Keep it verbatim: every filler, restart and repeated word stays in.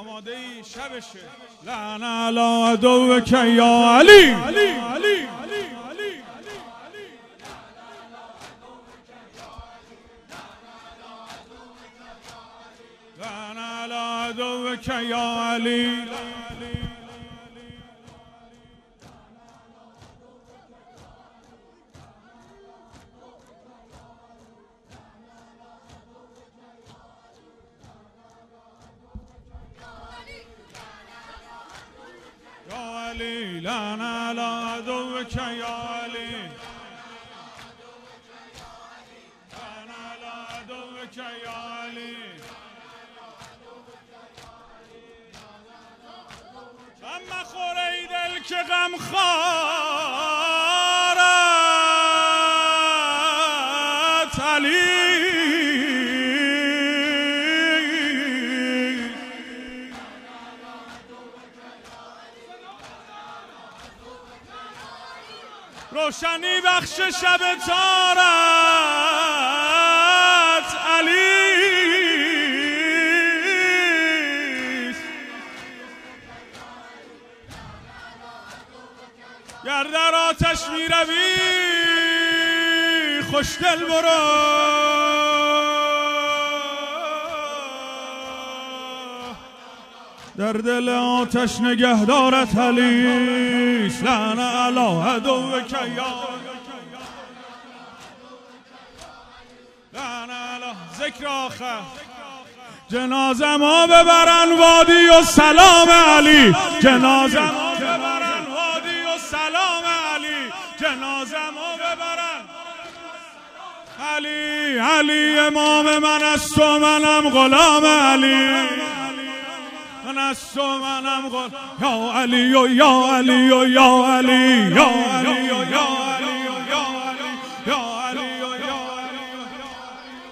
آماده ای شبشه. لعن علی عدوک یا علی علی علی لعن علی عدوک یا علی یا علی لعن علی عدوک یا علی لعن علی عدوک یا علی غم مخور ای دل که غم خارت علی روشنی بخش شب تارت علی گر در آتش می روی خوش دل برو در دل آتش نگهدارت علیش لعن علی عدوک یا لعن علی ذکر آخر جنازه ما ببرن وادی و سلام علی جنازه ما ببرن وادی و سلام علی جنازه ما ببرن علی علی امام من است و منم غلام علی من است و منم غلام یا علی و یا علی و یا علی یا علی و یا علی و یا علی یا